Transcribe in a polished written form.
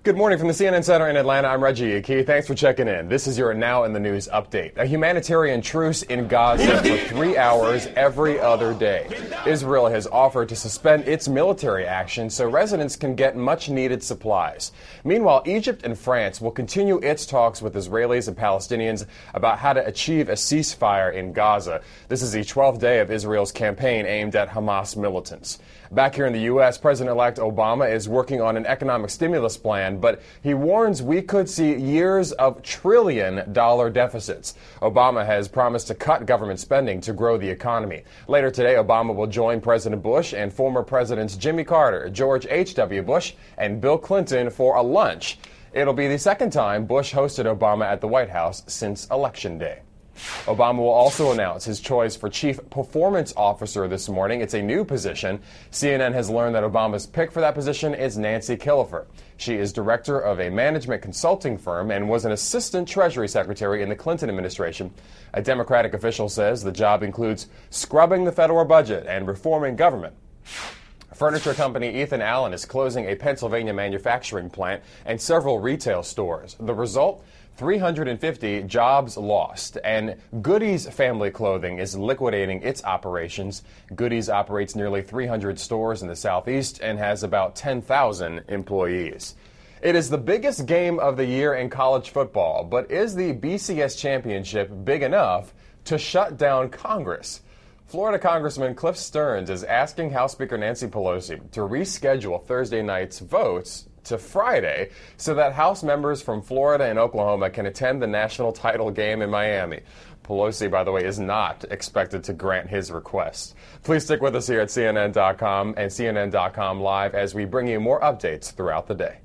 Good morning from the CNN Center in Atlanta. I'm Reggie Akey. Thanks for checking in. This is your Now in the News update. A humanitarian truce in Gaza for 3 hours every other day. Israel has offered to suspend its military action so residents can get much-needed supplies. Meanwhile, Egypt and France will continue its talks with Israelis and Palestinians about how to achieve a ceasefire in Gaza. This is the 12th day of Israel's campaign aimed at Hamas militants. Back here in the U.S., President-elect Obama is working on an economic stimulus plan, but he warns we could see years of trillion-dollar deficits. Obama has promised to cut government spending to grow the economy. Later today, Obama will join President Bush and former Presidents Jimmy Carter, George H.W. Bush, and Bill Clinton for a lunch. It'll be the second time Bush hosted Obama at the White House since Election Day. Obama will also announce his choice for Chief Performance Officer this morning. It's a new position. CNN has learned that Obama's pick for that position is Nancy Killefer. She is director of a management consulting firm and was an assistant Treasury Secretary in the Clinton administration. A Democratic official says the job includes scrubbing the federal budget and reforming government. Furniture company Ethan Allen is closing a Pennsylvania manufacturing plant and several retail stores. The result? 350 jobs lost, and Goody's Family Clothing is liquidating its operations. Goody's operates nearly 300 stores in the Southeast and has about 10,000 employees. It is the biggest game of the year in college football, but is the BCS championship big enough to shut down Congress? Florida Congressman Cliff Stearns is asking House Speaker Nancy Pelosi to reschedule Thursday night's votes to Friday so that House members from Florida and Oklahoma can attend the national title game in Miami. Pelosi, by the way, is not expected to grant his request. Please stick with us here at CNN.com and CNN.com Live as we bring you more updates throughout the day.